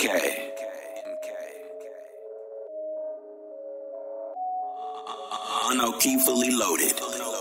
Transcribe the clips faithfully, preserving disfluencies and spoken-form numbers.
K. On key fully loaded.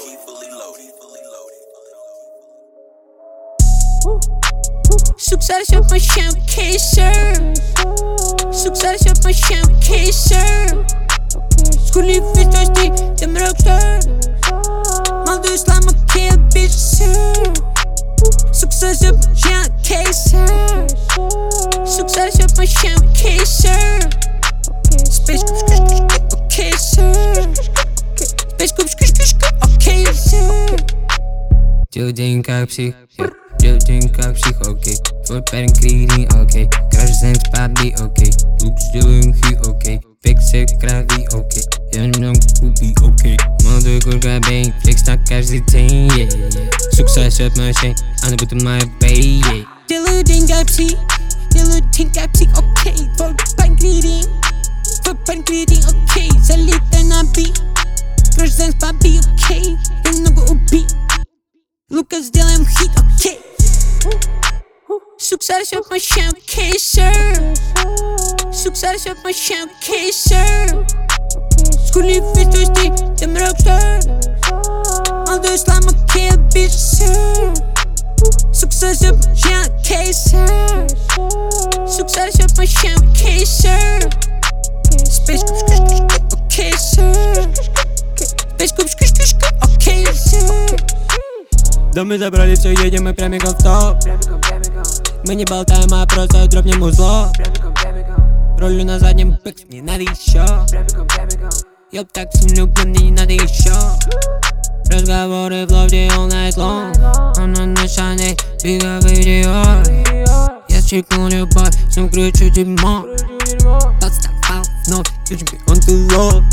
Success op mijn champkeeser. Success op mijn champkeeser. Schoolie vis dus die, de rookster. Man dus laat me kill bitch sir. Success op mijn champkeeser. Success op mijn champkeeser. Space Coops kush kush kush, oké sir. Space Coops kush kush kush, oké sir. Yo denk ik psych, yo denk ik psych, oké. Voor pijn kleding, oké. Crash zijn papi, oké. Looks doing goed, oké. Fix ik kravi, oké. Je noemt poepie, oké. Man doe ik ook aan been, flex naar cash zitten, yeah, yeah. Succes op mijn chain, aan de boete mijn bay, yeah. Dillo denk ik psych, dillo denk ik psych, oké. Voor pijn kleding, voor pijn kleding, oké. Ze liet er naar beat. Crash zijn papi, oké. En nog een beat. Lucas deel hem giet, oké. Succes op mijn champkeeser. Succes op mijn champkeeser. Schoolie vis dus die, de rookster. Man dus laat me kill bitch sir. Succes op mijn champkeeser. Succes op mijn champkeeser. Space Coops kush kush kush, oké sir. Space Coops kush kush kush, oké sir. Доmy zabrali все, едем прямиком в топ. Мы не болтаем, а просто дропнем музло. Ролю на заднем, пикс, не надо еще. Я так сильно люблю, мне не надо еще. Разговоры в лофте all night long. Она на шане, бега видео. Я чекну любовь, всем кричу дерьмо. Подставал, но ключи on the low.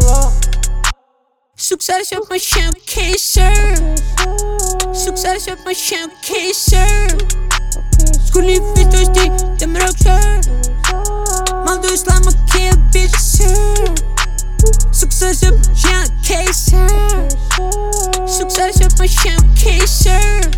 Succes op mijn champkeeser. Succes op mijn champkeeser. Schoolie vis dus die, de rookster. Man dus laat me kill bitch sir. Succes op mijn champkeeser. Succes op mijn champkeeser.